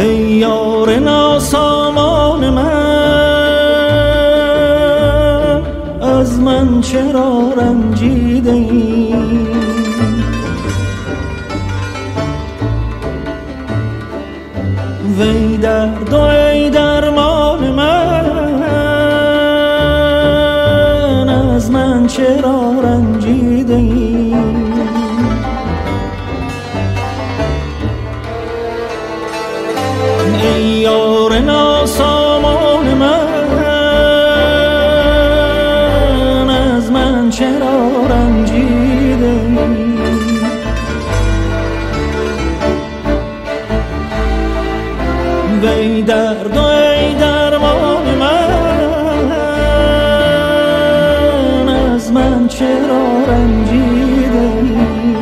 ای یار ناسامان من، از من چرا رنجیده ای؟ وی درد و ای درمان من، از من چرا رنجیده ای؟ ای یار ناسامان من، از من چرا رنجیده ای؟ وی درد و ای درمان من، از من چرا رنجیده ای؟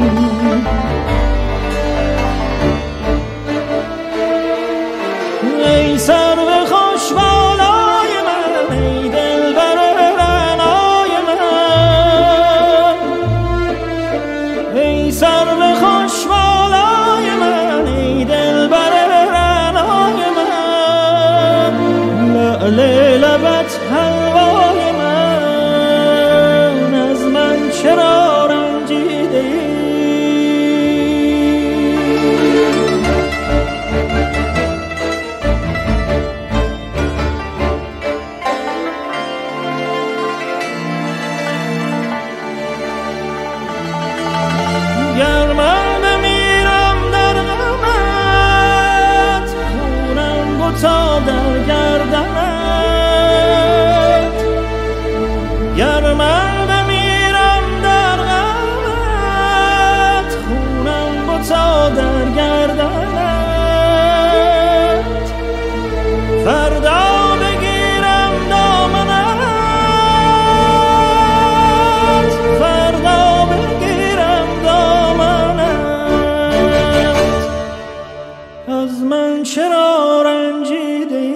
ای سرو خوش بالای من، ای دلبر رعنای من، ای سرو خوش بالای من، ای دلبر رعنای من، لعل لبت حلوای من، از من چرا رنجیده ای؟ گر من بمیرم در غمت، خونم بتا در گردنت. گر من بمیرم در غمت، خونم بتا در گردنت. فردا بگیرم دامنت، فردا بگیرم دامنت، از من چرا رنجیده ای؟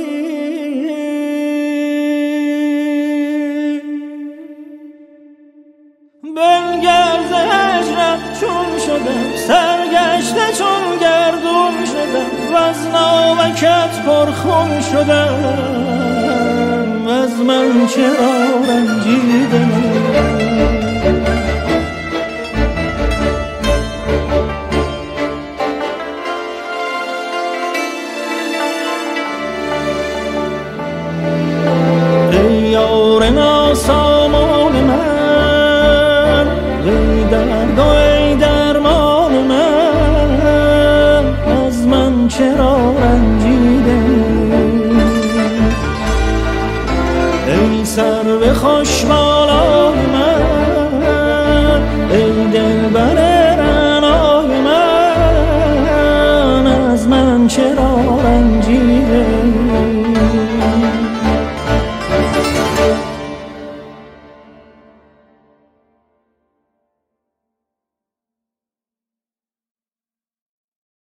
بنگر ز هجرت چون شدم، سرگشته چون گردون شدم، وز ناوکت پرخون شدم، از من چرا رنجیده ای؟